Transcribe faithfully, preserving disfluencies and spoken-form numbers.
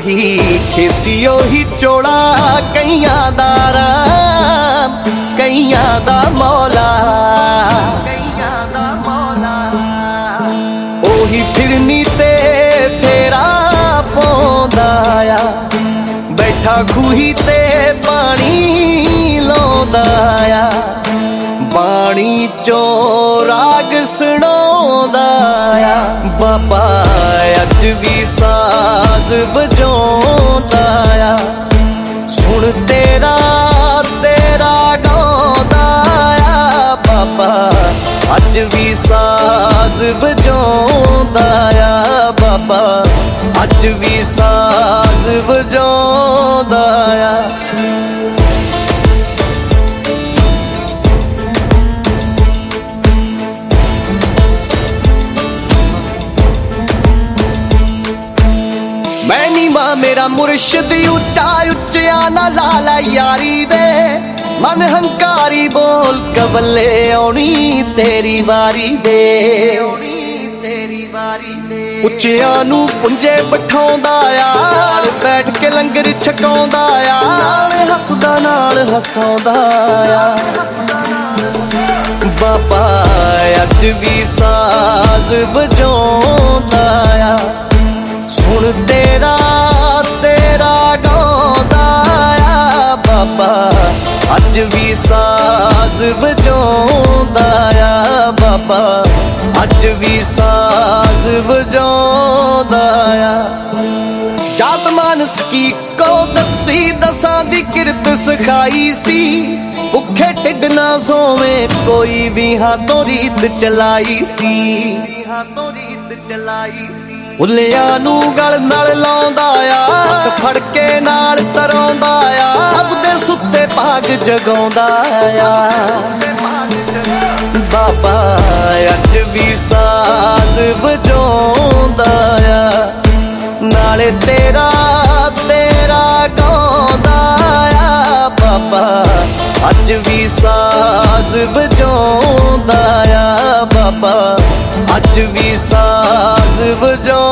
ओही खेसी ओही चोला कईयां दा राम कईयां दा मौला कईयां दा मौला ओही फिरनी ते फेरा पाउंदा आ बैठा खूही ते पानी लाउंदा आ बाणी चो राग सुनाउंदा आ बाबा अज भी साज बजाउंदा आ सुन तेरा तेरा गाउंदा आ बाबा अज भी साज बजाउंदा आ बाबा अज भी साज बजाउंदा आ मैनी मां मेरा मुर्शिद उच्चा उच्चिया ना लाला यारी दे मन हंकारी बोल कबले आउणी तेरी वारी दे तेरी वारी दे उच्चिया नू पुंजे बिठाउंदा यार बैठ के लंगर छकाउंदा आ नाल हसदा नाल हसाउंदा आ बाबा अज भी साज बजाउंदा आ सुन तेरा तेरा गाउंदा आ बाबा अज भी साज बजाउंदा आ बाबा अज भी साज बजाउंदा आ जात मानस की को दसी दसां दी किरत सिखाई सी भुखे ढिड ना सोवे कोई भी हाथों रीत चलाई सी हाथों रीत चलाई सी उलिया नू गल नाल लाउंदा आ हथ फड़ के नाल तराउंदा आ सब दे सुत्ते भाग जगाउंदा आ बाबा अज भी साज बजाउंदा आ नाले तेरा तेरा गाउंदा आ बाबा अज भी साज बजाउंदा आ बाबा अज भी साज बजा